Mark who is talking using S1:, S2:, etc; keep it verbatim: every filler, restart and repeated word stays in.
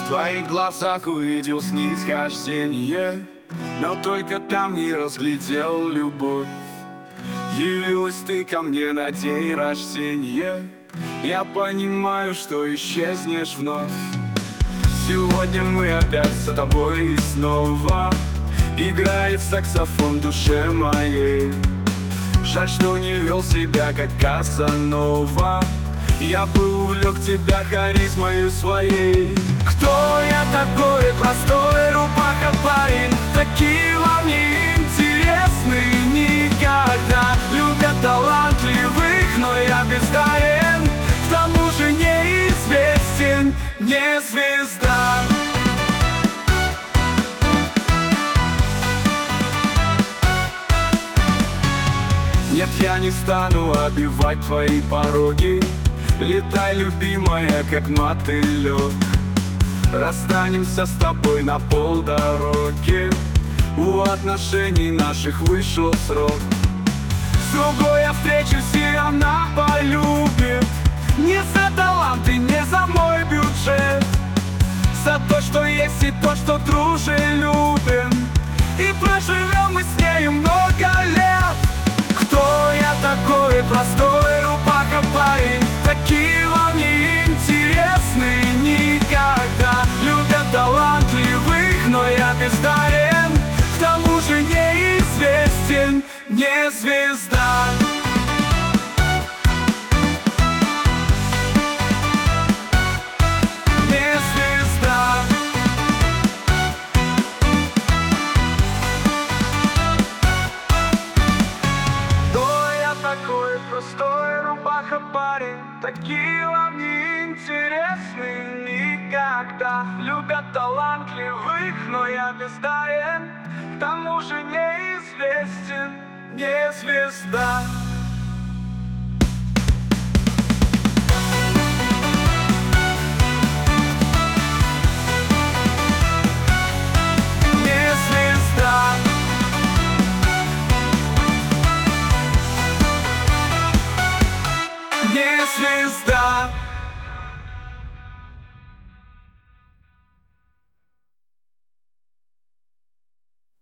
S1: В твоих глазах увидел снисхождение, но только там не разглядел любовь. Явилась ты ко мне на день рождения, я понимаю, что исчезнешь вновь. Сегодня мы опять с тобой и снова играет саксофон в душе моей. Жаль, что не вел себя как Казанова, я бы увлек тебя харизмою своей. Кто я такой, простой рубаха парень? Такие вам не интересны никогда. Любят талантливых, но я бездарен, к тому же неизвестен, не звезда. Нет, я не стану обивать твои пороги. Летай, любимая, как мотылек. Расстанемся с тобой на полдороги, у отношений наших вышел срок. С другой я встречусь, и она полюбит. Не за таланты, не за мой бюджет, за то, что есть, и то, что дружелюбен. И проживем мы с нею много лет. Кто я такой, простой рубаха парень? Такие вам не интересны никогда. Любят талантливых, но я бездарен, к тому же неизвестен, не звезда. Не звезда. Такой простой рубаха парень, такие вам не интересны никогда. Любят талантливых, но я бездарен, к тому же неизвестен, не звезда. Не звезда. Не звезда.